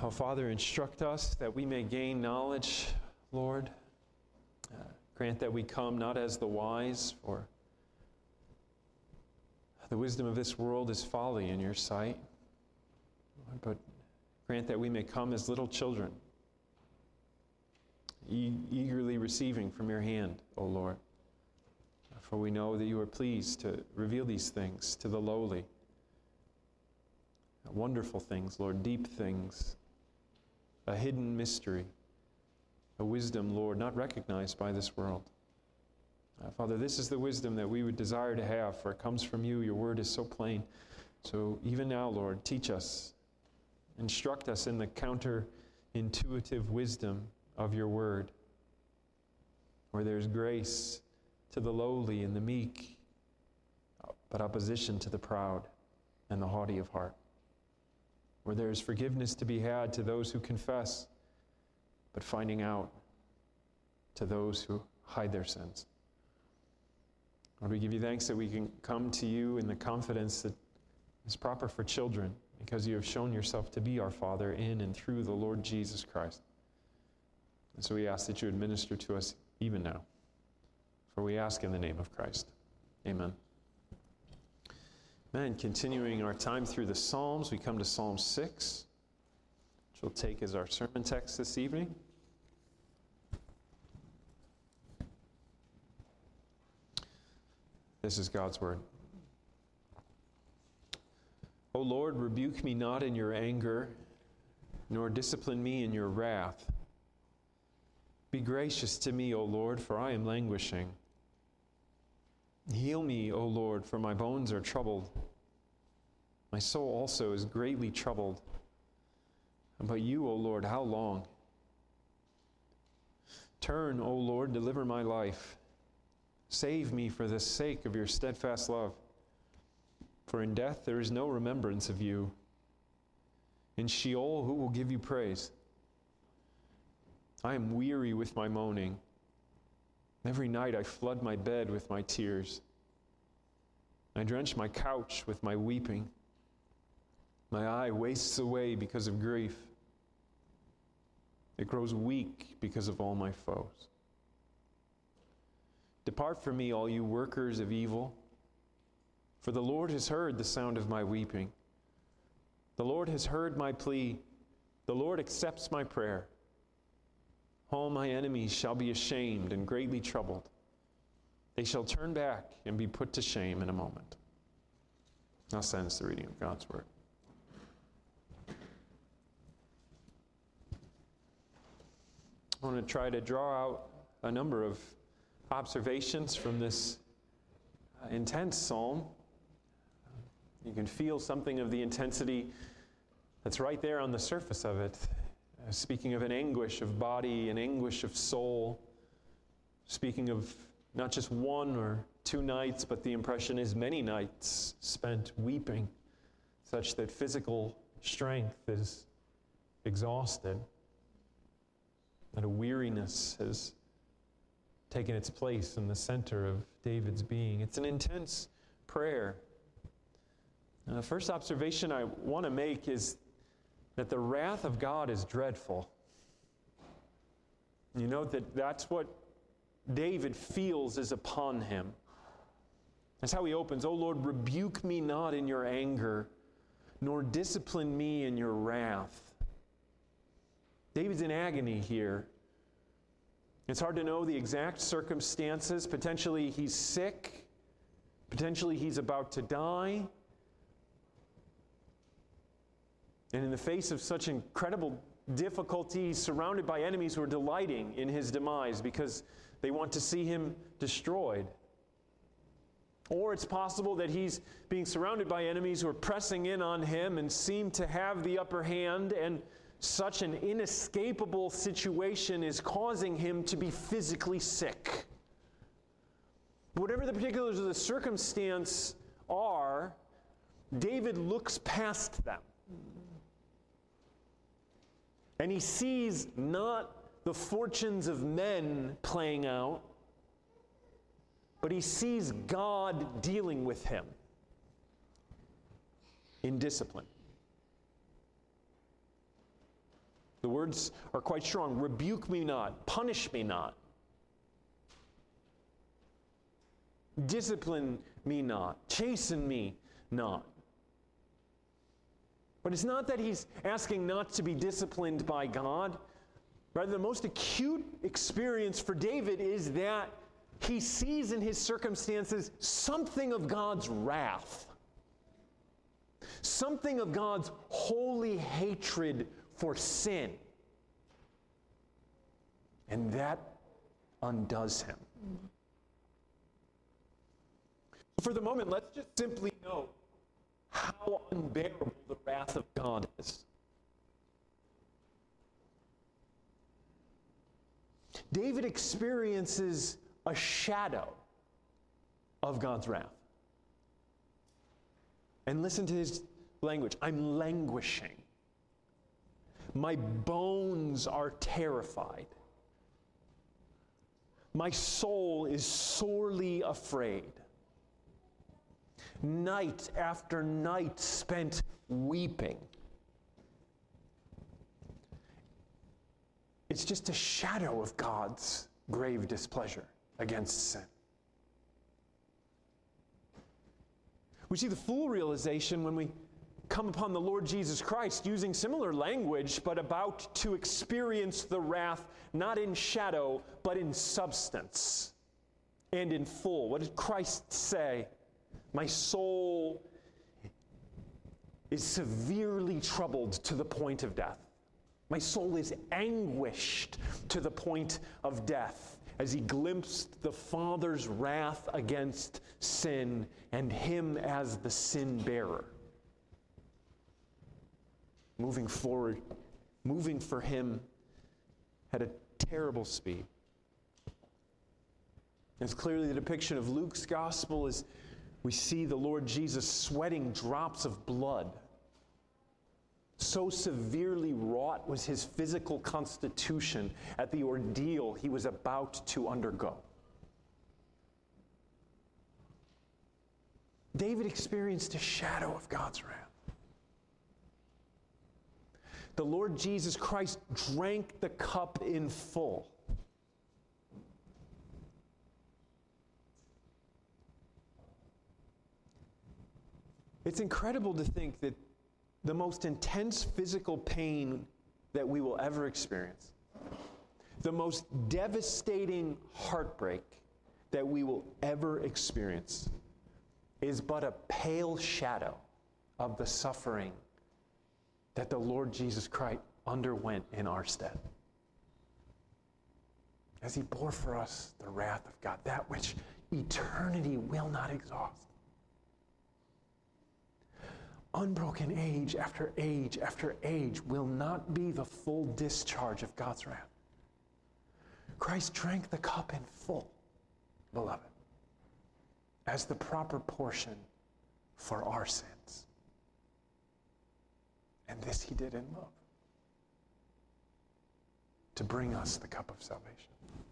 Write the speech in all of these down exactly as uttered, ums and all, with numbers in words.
Oh, Father, instruct us that we may gain knowledge, Lord. Uh, grant that we come not as the wise, for the wisdom of this world is folly in your sight, but grant that we may come as little children, e- eagerly receiving from your hand, O Lord. For we know that you are pleased to reveal these things to the lowly. Wonderful things, Lord, deep things, a hidden mystery, a wisdom, Lord, not recognized by this world. Uh, Father, this is the wisdom that we would desire to have, for it comes from you. Your word is so plain. So even now, Lord, teach us, instruct us in the counterintuitive wisdom of your word, where there's grace to the lowly and the meek, but opposition to the proud and the haughty of heart, where there is forgiveness to be had to those who confess, but finding out to those who hide their sins. Lord, we give you thanks that we can come to you in the confidence that is proper for children, because you have shown yourself to be our Father in and through the Lord Jesus Christ. And so we ask that you administer to us even now. For we ask in the name of Christ. Amen. Amen. Continuing our time through the Psalms, we come to Psalm six, which we'll take as our sermon text this evening. This is God's word. O Lord, rebuke me not in your anger, nor discipline me in your wrath. Be gracious to me, O Lord, for I am languishing. Heal me, O Lord, for my bones are troubled. My soul also is greatly troubled. But you, O Lord, how long? Turn, O Lord, deliver my life. Save me for the sake of your steadfast love. For in death there is no remembrance of you. In Sheol, who will give you praise? I am weary with my moaning. Every night I flood my bed with my tears. I drench my couch with my weeping. My eye wastes away because of grief. It grows weak because of all my foes. Depart from me, all you workers of evil, for the Lord has heard the sound of my weeping. The Lord has heard my plea. The Lord accepts my prayer. All my enemies shall be ashamed and greatly troubled. They shall turn back and be put to shame in a moment. Now sends the reading of God's word. I want to try to draw out a number of observations from this uh, intense psalm. You can feel something of the intensity that's right there on the surface of it. Uh, speaking of an anguish of body, an anguish of soul. Speaking of not just one or two nights, but the impression is many nights spent weeping, such that physical strength is exhausted, and a weariness has taken its place in the center of David's being. It's an intense prayer. And the first observation I want to make is that the wrath of God is dreadful. You know that that's what David feels is upon him. That's how he opens, O Lord, rebuke me not in your anger, nor discipline me in your wrath. David's in agony here. It's hard to know the exact circumstances. Potentially he's sick. Potentially he's about to die. And in the face of such incredible difficulty, he's surrounded by enemies who are delighting in his demise because they want to see him destroyed. Or it's possible that he's being surrounded by enemies who are pressing in on him and seem to have the upper hand, and such an inescapable situation is causing him to be physically sick. Whatever the particulars of the circumstance are, David looks past them. And he sees not the fortunes of men playing out, but he sees God dealing with him in discipline. The words are quite strong. Rebuke me not, punish me not. Discipline me not, chasten me not. But it's not that he's asking not to be disciplined by God. Rather, the most acute experience for David is that he sees in his circumstances something of God's wrath, something of God's holy hatred for sin. And that undoes him. For the moment, let's just simply know how unbearable the wrath of God is. David experiences a shadow of God's wrath. And listen to his language. I'm languishing. My bones are terrified. My soul is sorely afraid. Night after night spent weeping. It's just a shadow of God's grave displeasure against sin. We see the full realization when we come upon the Lord Jesus Christ using similar language, but about to experience the wrath not in shadow, but in substance and in full. What did Christ say? My soul is severely troubled to the point of death. My soul is anguished to the point of death as he glimpsed the Father's wrath against sin and him as the sin bearer. Moving forward, moving for him at a terrible speed. It's clearly the depiction of Luke's gospel as we see the Lord Jesus sweating drops of blood. So severely wrought was his physical constitution at the ordeal he was about to undergo. David experienced a shadow of God's wrath. The Lord Jesus Christ drank the cup in full. It's incredible to think that the most intense physical pain that we will ever experience, the most devastating heartbreak that we will ever experience, is but a pale shadow of the suffering that the Lord Jesus Christ underwent in our stead. As he bore for us the wrath of God, that which eternity will not exhaust. Unbroken age after age after age will not be the full discharge of God's wrath. Christ drank the cup in full, beloved, as the proper portion for our sins. And this he did in love, to bring us the cup of salvation.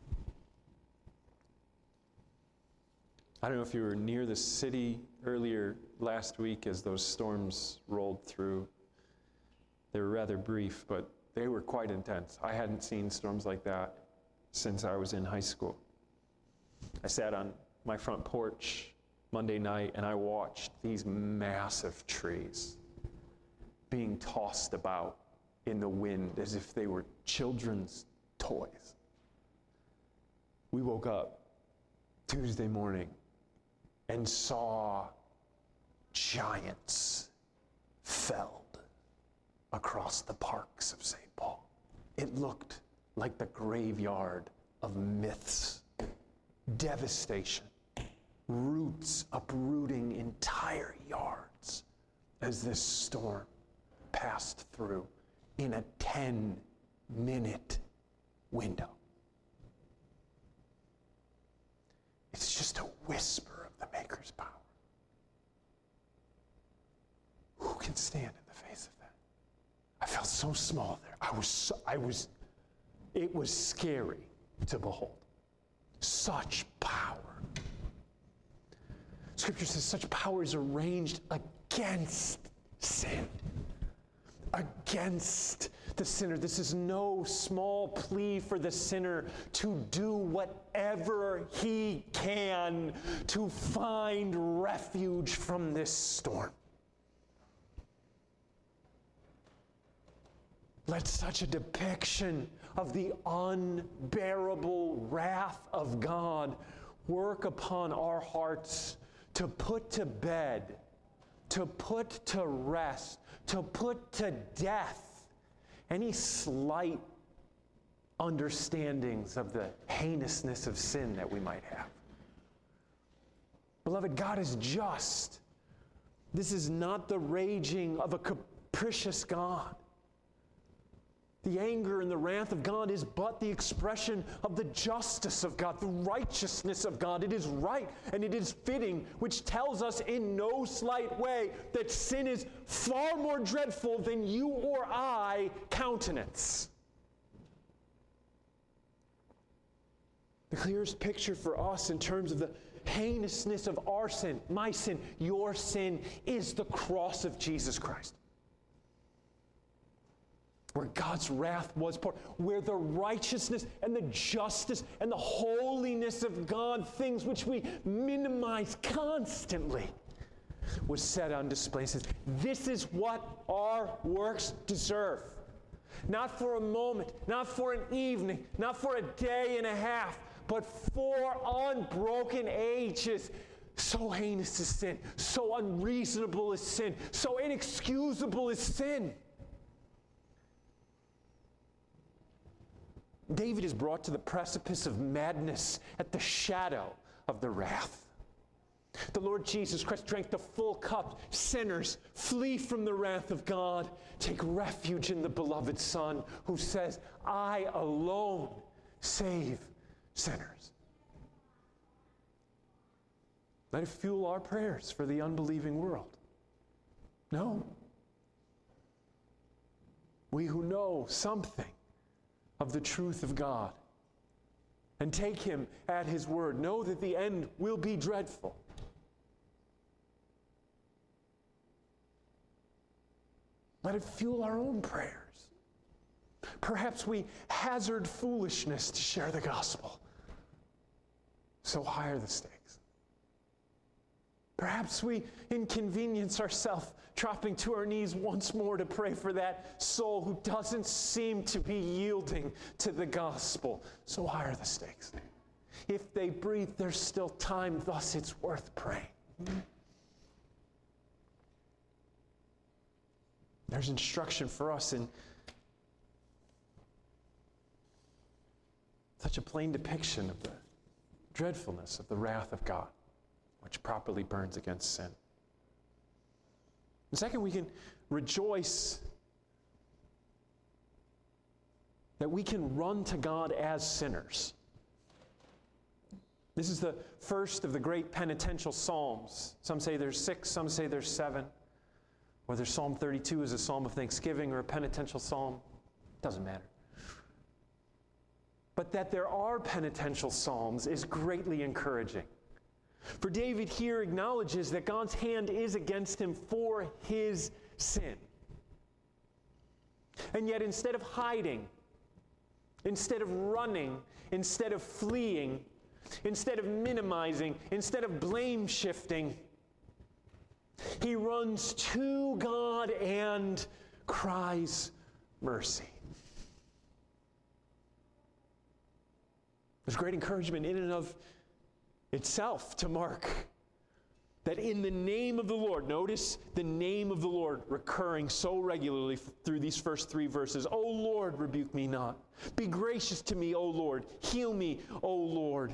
I don't know if you were near the city earlier last week as those storms rolled through. They were rather brief, but they were quite intense. I hadn't seen storms like that since I was in high school. I sat on my front porch Monday night and I watched these massive trees being tossed about in the wind as if they were children's toys. We woke up Tuesday morning and saw giants felled across the parks of Saint Paul. It looked like the graveyard of myths, devastation, roots uprooting entire yards as this storm passed through in a ten-minute window. It's just a whisper of the Maker's power. Who can stand in the face of that? I felt so small there. I was, so, I was, it was scary to behold. Such power. Scripture says such power is arranged against sin, against the sinner. This is no small plea for the sinner to do whatever he can to find refuge from this storm. Let such a depiction of the unbearable wrath of God work upon our hearts to put to bed, to put to rest, to put to death any slight understandings of the heinousness of sin that we might have. Beloved, God is just. This is not the raging of a capricious God. The anger and the wrath of God is but the expression of the justice of God, the righteousness of God. It is right and it is fitting, which tells us in no slight way that sin is far more dreadful than you or I countenance. The clearest picture for us in terms of the heinousness of our sin, my sin, your sin, is the cross of Jesus Christ. Where God's wrath was poured, where the righteousness and the justice and the holiness of God, things which we minimize constantly, was set on display. It says, this is what our works deserve. Not for a moment, not for an evening, not for a day and a half, but for unbroken ages. So heinous is sin, so unreasonable is sin, so inexcusable is sin. David is brought to the precipice of madness at the shadow of the wrath. The Lord Jesus Christ drank the full cup. Sinners, flee from the wrath of God. Take refuge in the beloved Son, who says, I alone save sinners. Let it fuel our prayers for the unbelieving world. No. We who know something of the truth of God and take Him at His word, know that the end will be dreadful. Let it fuel our own prayers. Perhaps we hazard foolishness to share the gospel. So high are the stakes. Perhaps we inconvenience ourselves, dropping to our knees once more to pray for that soul who doesn't seem to be yielding to the gospel. So high are the stakes. If they breathe, there's still time, thus it's worth praying. There's instruction for us in such a plain depiction of the dreadfulness of the wrath of God, which properly burns against sin. And second, we can rejoice that we can run to God as sinners. This is the first of the great penitential psalms. Some say there's six, some say there's seven. Whether Psalm thirty-two is a psalm of thanksgiving or a penitential psalm, doesn't matter. But that there are penitential psalms is greatly encouraging. For David here acknowledges that God's hand is against him for his sin. And yet instead of hiding, instead of running, instead of fleeing, instead of minimizing, instead of blame shifting, he runs to God and cries mercy. There's great encouragement in and of itself to mark that in the name of the Lord, notice the name of the Lord recurring so regularly through these first three verses. O Lord, rebuke me not. Be gracious to me, O Lord. Heal me, O Lord.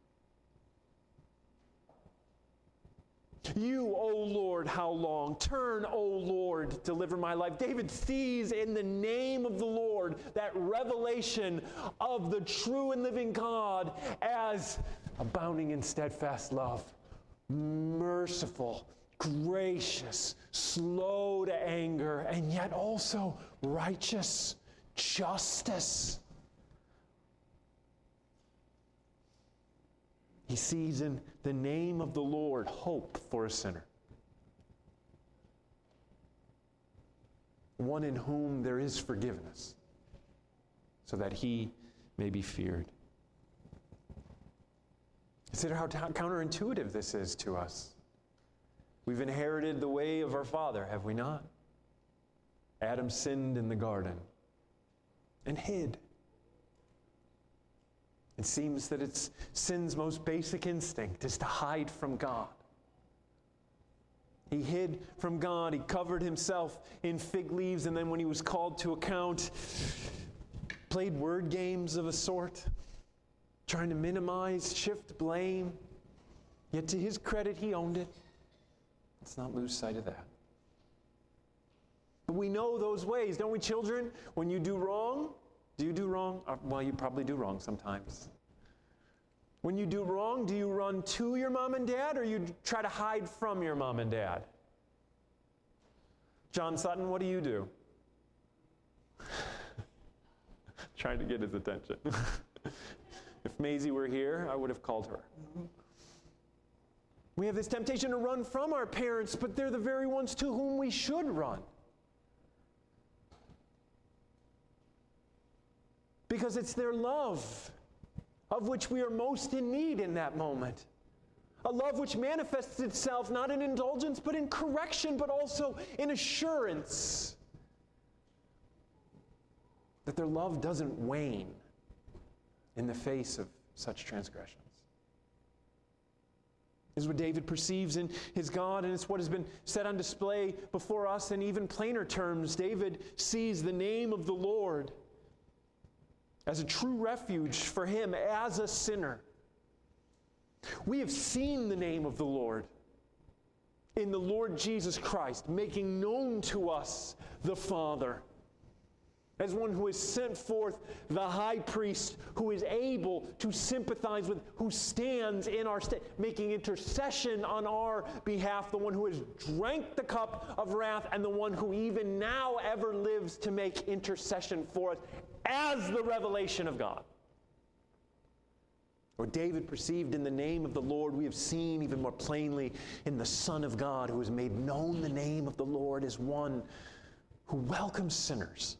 You, O Lord, how long? Turn, O Lord, deliver my life. David sees in the name of the Lord that revelation of the true and living God as abounding in steadfast love, merciful, gracious, slow to anger, and yet also righteous, justice. He sees in the name of the Lord hope for a sinner. one in whom there is forgiveness, so that he may be feared. Consider how t- counterintuitive this is to us. We've inherited the way of our father, have we not? Adam sinned in the garden and hid. It seems that it's sin's most basic instinct is to hide from God. He hid from God. He covered himself in fig leaves, and then when he was called to account, played word games of a sort, trying to minimize, shift blame. Yet to his credit, he owned it. Let's not lose sight of that. But we know those ways, don't we, children? When you do wrong, do you do wrong? Uh, well, you probably do wrong sometimes. When you do wrong, do you run to your mom and dad, or you try to hide from your mom and dad? John Sutton, what do you do? Trying to get his attention. If Maisie were here, I would have called her. We have this temptation to run from our parents, but they're the very ones to whom we should run. Because it's their love of which we are most in need in that moment. A love which manifests itself not in indulgence, but in correction, but also in assurance that their love doesn't wane in the face of such transgressions. This is what David perceives in his God, and it's what has been set on display before us in even plainer terms. David sees the name of the Lord as a true refuge for him as a sinner. We have seen the name of the Lord in the Lord Jesus Christ, making known to us the Father, as one who has sent forth the high priest who is able to sympathize with, who stands in our stead, making intercession on our behalf, the one who has drank the cup of wrath, and the one who even now ever lives to make intercession for us as the revelation of God. What David perceived in the name of the Lord, we have seen even more plainly in the Son of God, who has made known the name of the Lord as one who welcomes sinners.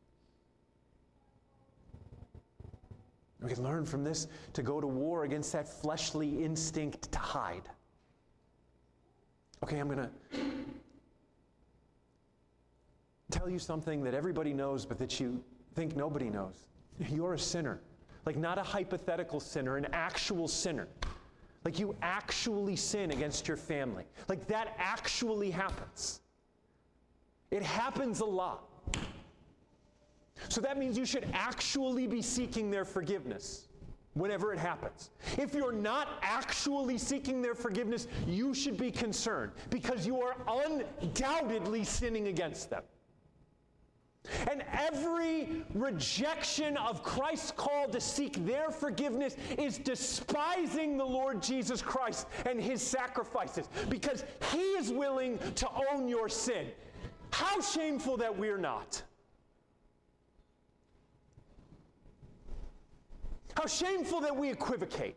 We can learn from this to go to war against that fleshly instinct to hide. Okay, I'm going to tell you something that everybody knows, but that you think nobody knows. You're a sinner. Like, not a hypothetical sinner, an actual sinner. Like, you actually sin against your family. Like, that actually happens. It happens a lot. So that means you should actually be seeking their forgiveness whenever it happens. If you're not actually seeking their forgiveness, you should be concerned, because you are undoubtedly sinning against them. And every rejection of Christ's call to seek their forgiveness is despising the Lord Jesus Christ and his sacrifices, because he is willing to own your sin. How shameful that we're not. How shameful that we equivocate.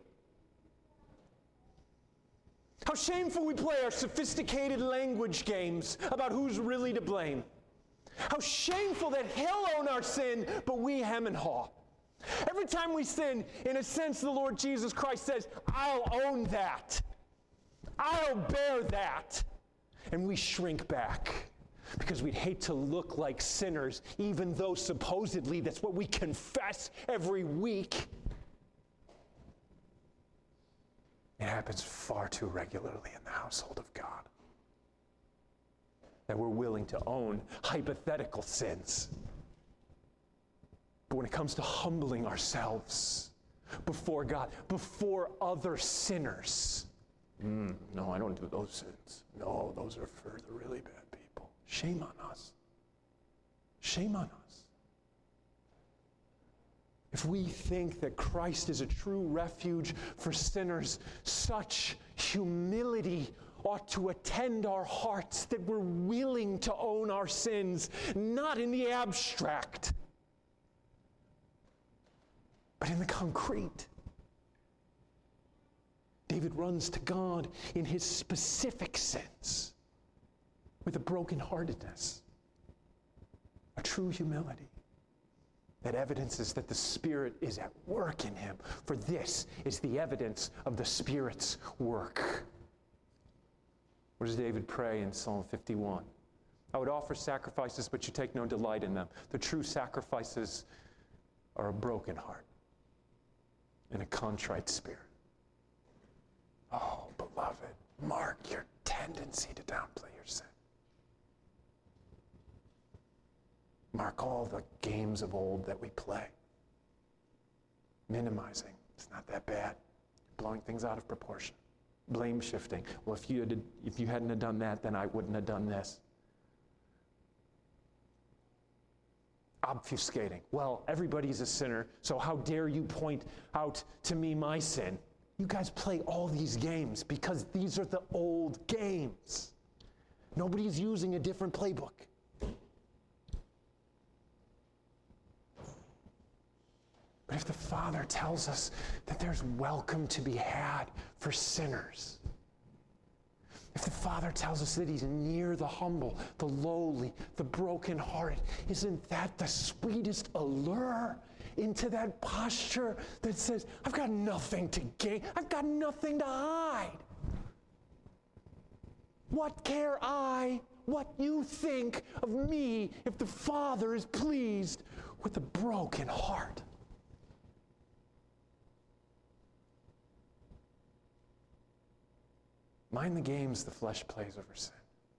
How shameful we play our sophisticated language games about who's really to blame. How shameful that he'll own our sin, but we hem and haw. Every time we sin, in a sense, the Lord Jesus Christ says, I'll own that. I'll bear that. And we shrink back because we'd hate to look like sinners, even though supposedly that's what we confess every week. It happens far too regularly in the household of God that we're willing to own hypothetical sins. But when it comes to humbling ourselves before God, before other sinners, mm, no, I don't do those sins. No, those are for the really bad people. Shame on us. Shame on us. If we think that Christ is a true refuge for sinners, such humility ought to attend our hearts, that we're willing to own our sins, not in the abstract, but in the concrete. David runs to God in his specific sense with a brokenheartedness. a true humility that evidences that the Spirit is at work in him. For this is the evidence of the Spirit's work. What does David pray in Psalm fifty-one? I would offer sacrifices, but you take no delight in them. The true sacrifices are a broken heart and a contrite spirit. Oh, beloved, mark your tendency to downplay your sin. Mark all the games of old that we play. Minimizing. It's not that bad. Blowing things out of proportion. Blame shifting. Well, if you had, if you hadn't have done that, then I wouldn't have done this. Obfuscating. Well, everybody's a sinner, so how dare you point out to me my sin? You guys play all these games because these are the old games. Nobody's using a different playbook. But if the Father tells us that there's welcome to be had for sinners, if the Father tells us that he's near the humble, the lowly, the brokenhearted, isn't that the sweetest allure into that posture that says, I've got nothing to gain, I've got nothing to hide. What care I what you think of me if the Father is pleased with a broken heart? Mind the games the flesh plays over sin.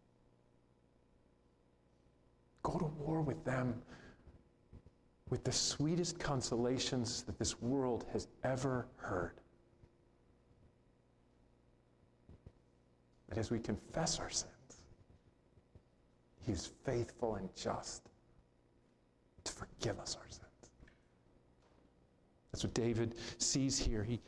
Go to war with them with the sweetest consolations that this world has ever heard. That as we confess our sins, he is faithful and just to forgive us our sins. That's what David sees here. He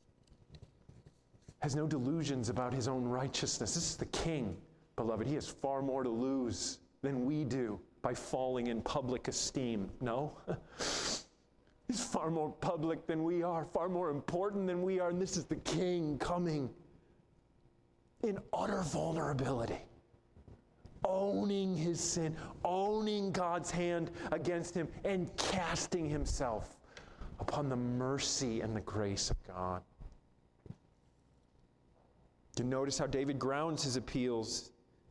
has no delusions about his own righteousness. This is the king, beloved. He has far more to lose than we do by falling in public esteem. No? He's far more public than we are, far more important than we are, and this is the king coming in utter vulnerability, owning his sin, owning God's hand against him, and casting himself upon the mercy and the grace of God. You notice how David grounds his appeals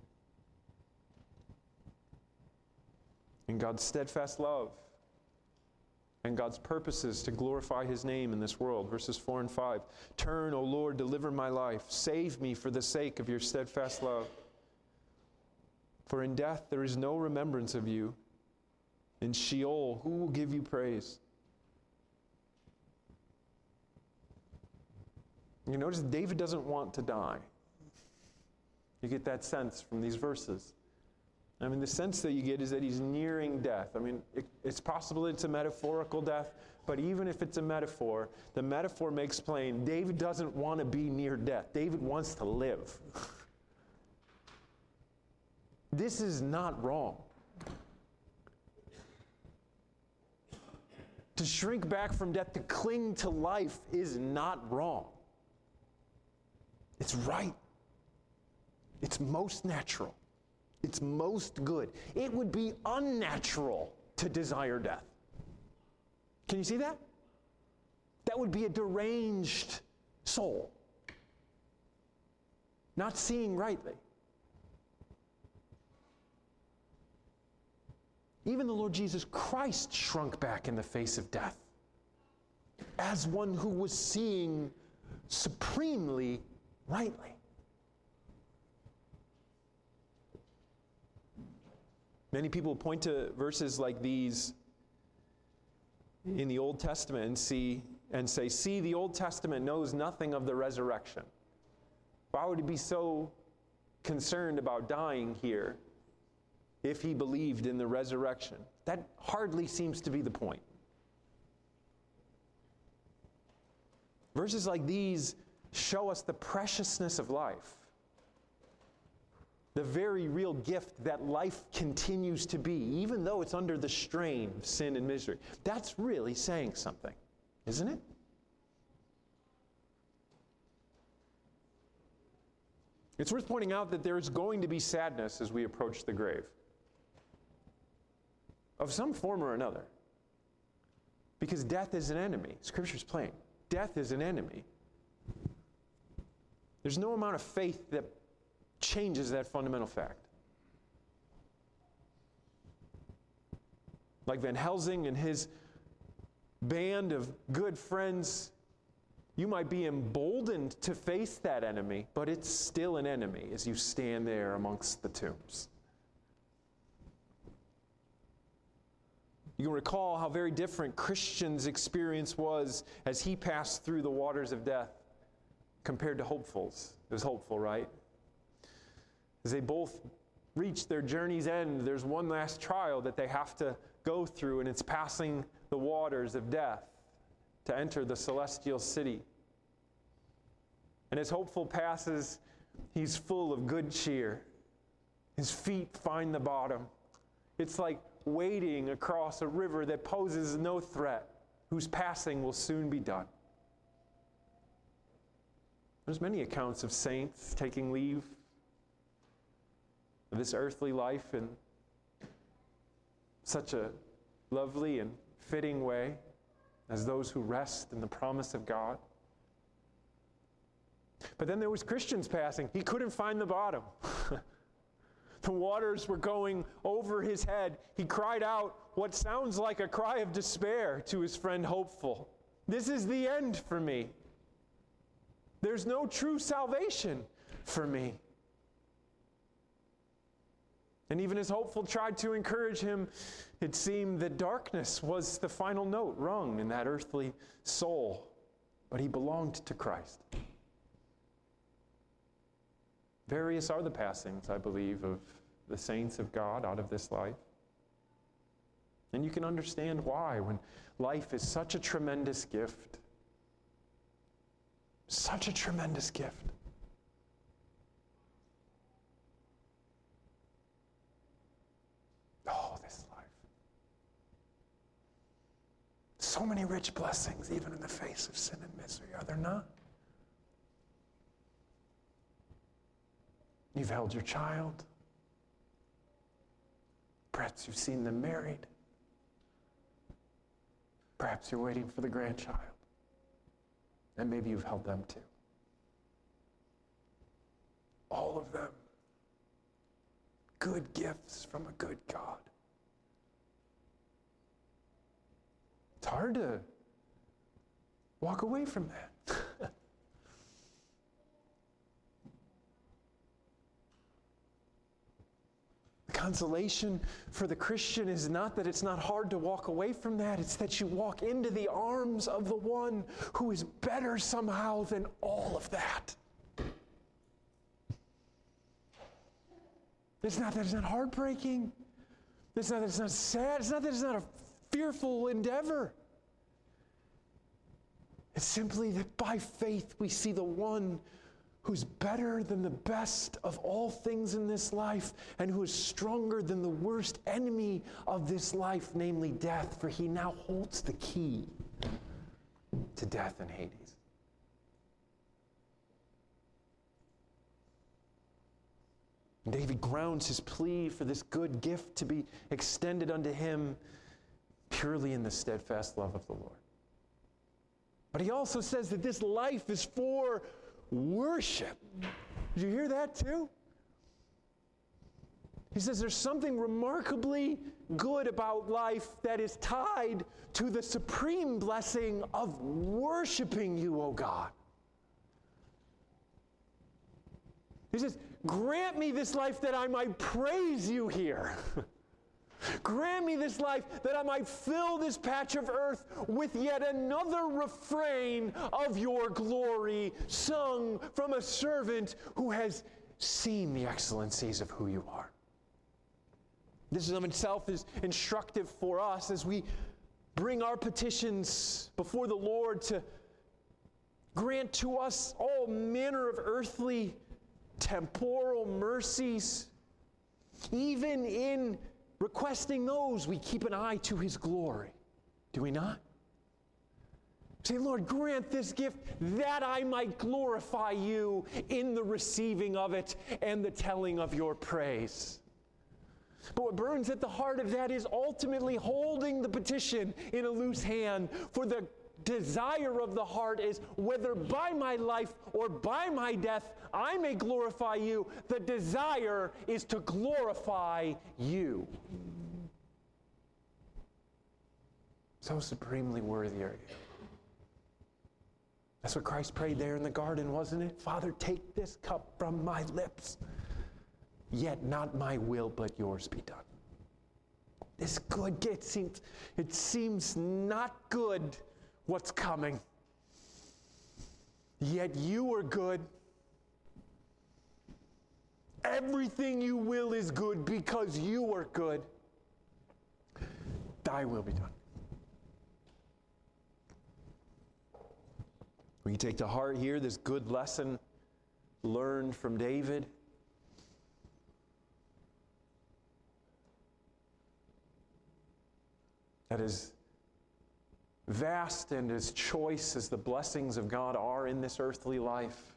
in God's steadfast love and God's purposes to glorify his name in this world. Verses four and five. Turn, O Lord, deliver my life. Save me for the sake of your steadfast love. For in death there is no remembrance of you. In Sheol, who will give you praise? You notice David doesn't want to die. You get that sense from these verses. I mean, the sense that you get is that he's nearing death. I mean, it, it's possible it's a metaphorical death, but even if it's a metaphor, the metaphor makes plain David doesn't want to be near death. David wants to live. This is not wrong. To shrink back from death, to cling to life is not wrong. It's right. It's most natural. It's most good. It would be unnatural to desire death. Can you see that? That would be a deranged soul, not seeing rightly. Even the Lord Jesus Christ shrunk back in the face of death as one who was seeing supremely rightly. Many people point to verses like these in the Old Testament and see and say, see, the Old Testament knows nothing of the resurrection. Why would he be so concerned about dying here if he believed in the resurrection? That hardly seems to be the point. Verses like these show us the preciousness of life, the very real gift that life continues to be, even though it's under the strain of sin and misery. That's really saying something, isn't it? It's worth pointing out that there is going to be sadness as we approach the grave. of some form or another. Because death is an enemy. Scripture's plain. Death is an enemy. There's no amount of faith that changes that fundamental fact. Like Van Helsing and his band of good friends, you might be emboldened to face that enemy, but it's still an enemy as you stand there amongst the tombs. You can recall how very different Christian's experience was as he passed through the waters of death compared to Hopeful's. It was hopeful, right? As they both reach their journey's end, there's one last trial that they have to go through, and it's passing the waters of death to enter the celestial city. And as Hopeful passes, he's full of good cheer. His feet find the bottom. It's like wading across a river that poses no threat, whose passing will soon be done. There's many accounts of saints taking leave of this earthly life in such a lovely and fitting way as those who rest in the promise of God. But then there was Christian's passing. He couldn't find the bottom. The waters were going over his head. He cried out what sounds like a cry of despair to his friend Hopeful. This is the end for me. There's no true salvation for me. And even as Hopeful tried to encourage him, it seemed that darkness was the final note rung in that earthly soul. But he belonged to Christ. Various are the passings, I believe, of the saints of God out of this life. And you can understand why when life is such a tremendous gift. Such a tremendous gift. Oh, this life. So many rich blessings, even in the face of sin and misery, are there not? You've held your child. Perhaps you've seen them married. Perhaps you're waiting for the grandchild. And maybe you've held them too. All of them. Good gifts from a good God. It's hard to walk away from that. Consolation for the Christian is not that it's not hard to walk away from that, it's that you walk into the arms of the one who is better somehow than all of that. It's not that it's not heartbreaking. It's not that it's not sad. It's not that it's not a fearful endeavor. It's simply that by faith we see the one who's better than the best of all things in this life, and who is stronger than the worst enemy of this life, namely death, for he now holds the key to death and Hades. David grounds his plea for this good gift to be extended unto him purely in the steadfast love of the Lord. But he also says that this life is for worship. Did you hear that too? He says there's something remarkably good about life that is tied to the supreme blessing of worshiping you, O God. He says, grant me this life that I might praise you here. Grant me this life that I might fill this patch of earth with yet another refrain of your glory, sung from a servant who has seen the excellencies of who you are. This in itself is instructive for us as we bring our petitions before the Lord to grant to us all manner of earthly, temporal mercies. Even in requesting those, we keep an eye to his glory. Do we not? Say, Lord, grant this gift that I might glorify you in the receiving of it and the telling of your praise. But what burns at the heart of that is ultimately holding the petition in a loose hand. For the desire of the heart is, whether by my life or by my death, I may glorify you. The desire is to glorify you. So supremely worthy are you. That's what Christ prayed there in the garden, wasn't it? Father, take this cup from my lips, yet not my will, but yours be done. This good, it seems, it seems not good what's coming. Yet you are good. Everything you will is good because you are good. Thy will be done. We take to heart here this good lesson learned from David. That is vast and as choice as the blessings of God are in this earthly life,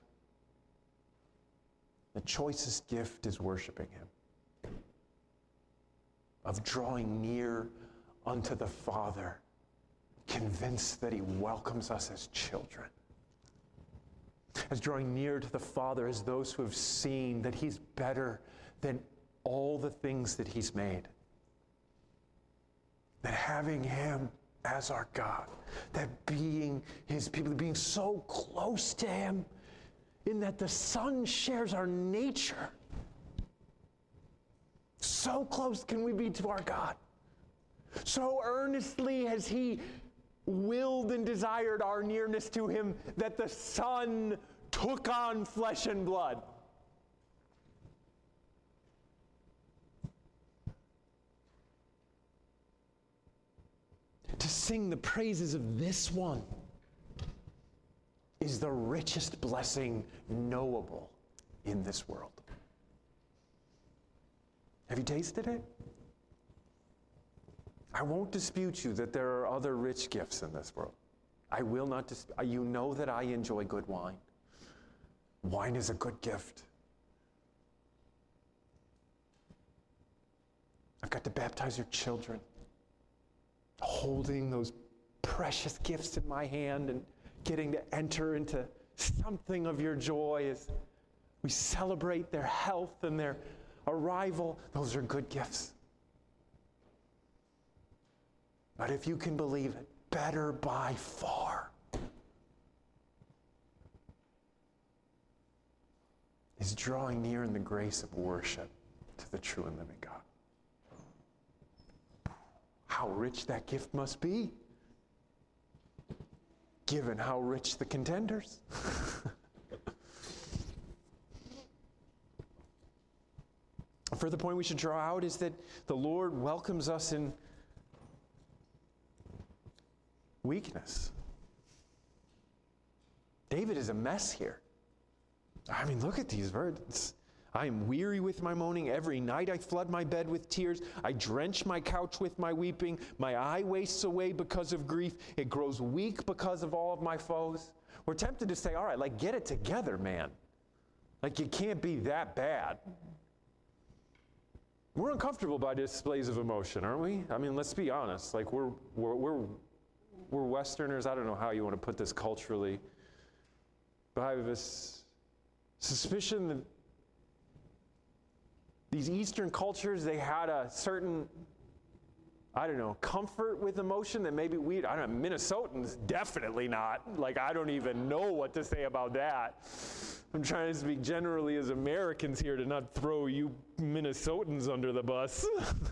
the choicest gift is worshiping Him, of drawing near unto the Father, convinced that He welcomes us as children, as drawing near to the Father as those who have seen that He's better than all the things that He's made, that having Him as our God, that being His people, being so close to Him, in that the Son shares our nature. So close can we be to our God. So earnestly has He willed and desired our nearness to Him that the Son took on flesh and blood. To sing the praises of this one is the richest blessing knowable in this world. Have you tasted it? I won't dispute you that there are other rich gifts in this world. I will not dispute. You know that I enjoy good wine. Wine is a good gift. I've got to baptize your children. Holding those precious gifts in my hand and getting to enter into something of your joy as we celebrate their health and their arrival. Those are good gifts. But if you can believe it, better by far is drawing near in the grace of worship to the true and living God. How rich that gift must be, given how rich the contenders. A further point we should draw out is that the Lord welcomes us in weakness. David is a mess here. I mean, look at these words. I am weary with my moaning. Every night I flood my bed with tears. I drench my couch with my weeping. My eye wastes away because of grief. It grows weak because of all of my foes. We're tempted to say, all right, like, get it together, man. Like, it can't be that bad. We're uncomfortable by displays of emotion, aren't we? I mean, let's be honest. Like, we're, we're, we're, we're Westerners. I don't know how you want to put this culturally. But I have this suspicion that these Eastern cultures, they had a certain, I don't know, comfort with emotion that maybe we, I don't know, Minnesotans definitely not. Like, I don't even know what to say about that. I'm trying to speak generally as Americans here to not throw you Minnesotans under the bus.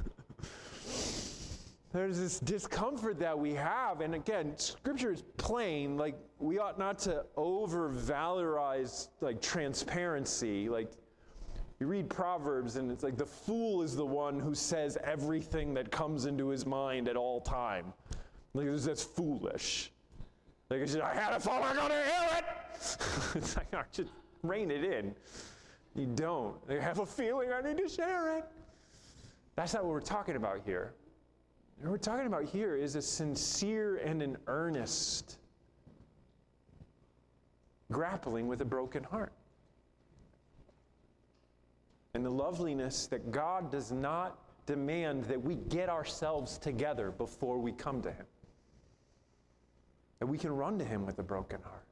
There's this discomfort that we have, and again, Scripture is plain. Like, we ought not to over-valorize, like, transparency. Like, you read Proverbs, and it's like the fool is the one who says everything that comes into his mind at all time. Like, that's foolish. Like, it's just, I had a thought, I'm going to hear it. It's like, no, just rein it in. You don't. I have a feeling I need to share it. That's not what we're talking about here. What we're talking about here is a sincere and an earnest grappling with a broken heart. And the loveliness that God does not demand that we get ourselves together before we come to him. That we can run to him with a broken heart.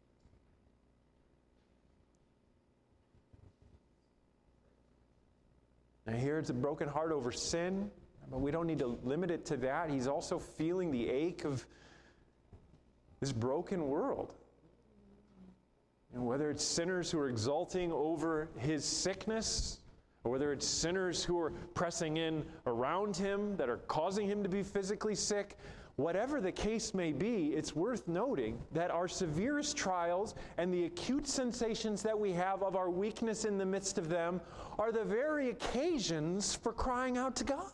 Now here it's a broken heart over sin, but we don't need to limit it to that. He's also feeling the ache of this broken world. And whether it's sinners who are exulting over his sickness, or whether it's sinners who are pressing in around him that are causing him to be physically sick, whatever the case may be, it's worth noting that our severest trials and the acute sensations that we have of our weakness in the midst of them are the very occasions for crying out to God.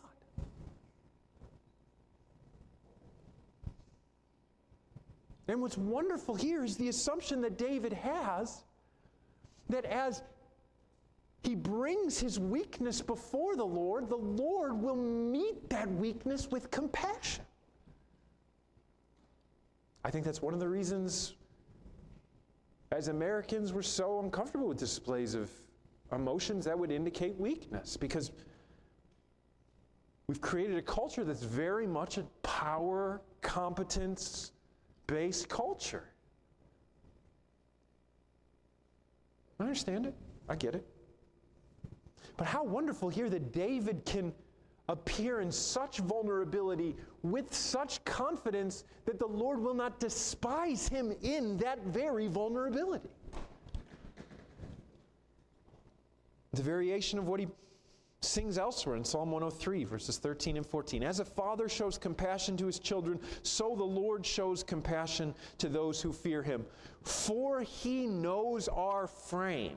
And what's wonderful here is the assumption that David has that as he brings his weakness before the Lord, the Lord will meet that weakness with compassion. I think that's one of the reasons as Americans we're so uncomfortable with displays of emotions that would indicate weakness, because we've created a culture that's very much a power, competence-based culture. I understand it. I get it. But how wonderful here that David can appear in such vulnerability with such confidence that the Lord will not despise him in that very vulnerability. It's a variation of what he sings elsewhere in Psalm one oh three, verses thirteen and fourteen. As a father shows compassion to his children, so the Lord shows compassion to those who fear him. For he knows our frame.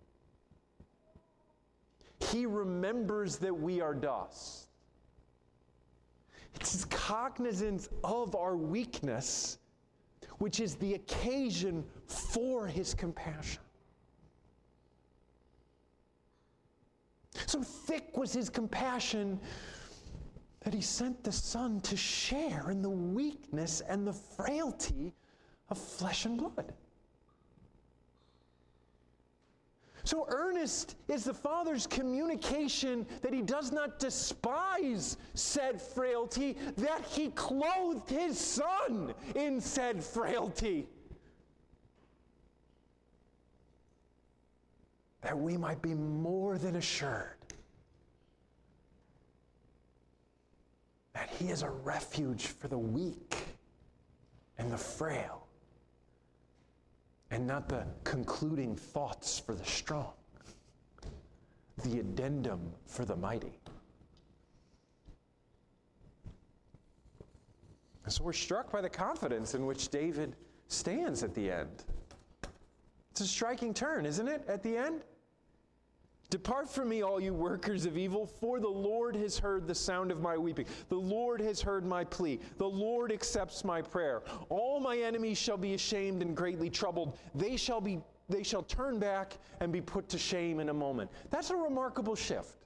He remembers that we are dust. It's his cognizance of our weakness, which is the occasion for his compassion. So thick was his compassion that he sent the Son to share in the weakness and the frailty of flesh and blood. So earnest is the Father's communication that he does not despise said frailty, that he clothed his Son in said frailty, that we might be more than assured that he is a refuge for the weak and the frail, and not the concluding thoughts for the strong, the addendum for the mighty. And so we're struck by the confidence in which David stands at the end. It's a striking turn, isn't it, at the end? Depart from me, all you workers of evil, for the Lord has heard the sound of my weeping. The Lord has heard my plea. The Lord accepts my prayer. All my enemies shall be ashamed and greatly troubled. They shall be, they shall turn back and be put to shame in a moment. That's a remarkable shift.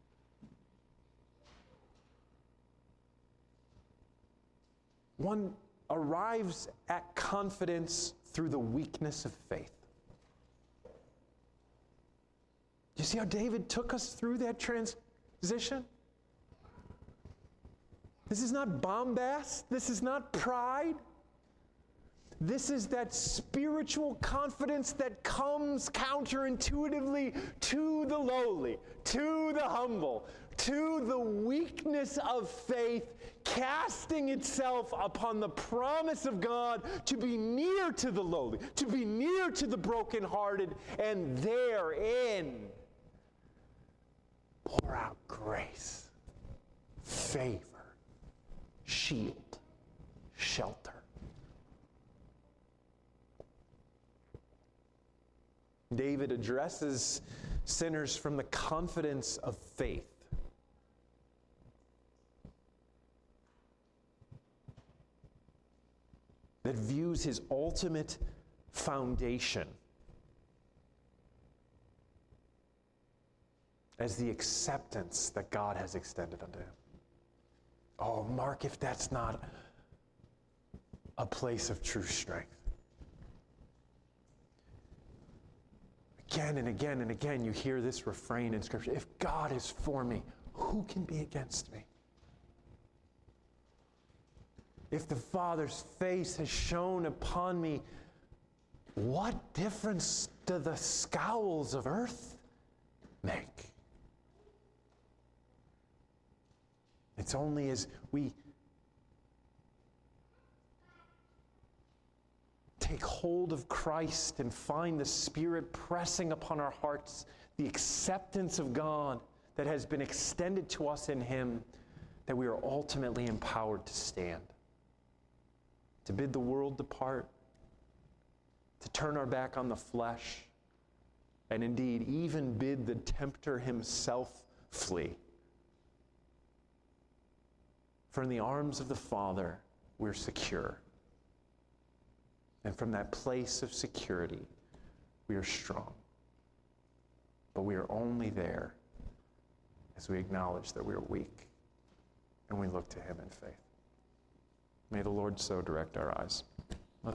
One arrives at confidence through the weakness of faith. Do you see how David took us through that transition? This is not bombast. This is not pride. This is that spiritual confidence that comes counterintuitively to the lowly, to the humble, to the weakness of faith, casting itself upon the promise of God to be near to the lowly, to be near to the brokenhearted, and therein pour out grace, favor, shield, shelter. David addresses sinners from the confidence of faith. That views his ultimate foundation as the acceptance that God has extended unto him. Oh, Mark, if that's not a place of true strength. Again and again and again, you hear this refrain in Scripture. If God is for me, who can be against me? If the Father's face has shone upon me, what difference do the scowls of earth make? It's only as we take hold of Christ and find the Spirit pressing upon our hearts, the acceptance of God that has been extended to us in Him, that we are ultimately empowered to stand, to bid the world depart, to turn our back on the flesh, and indeed even bid the tempter himself flee. For in the arms of the Father, we're secure. And from that place of security, we are strong. But we are only there as we acknowledge that we are weak and we look to Him in faith. May the Lord so direct our eyes.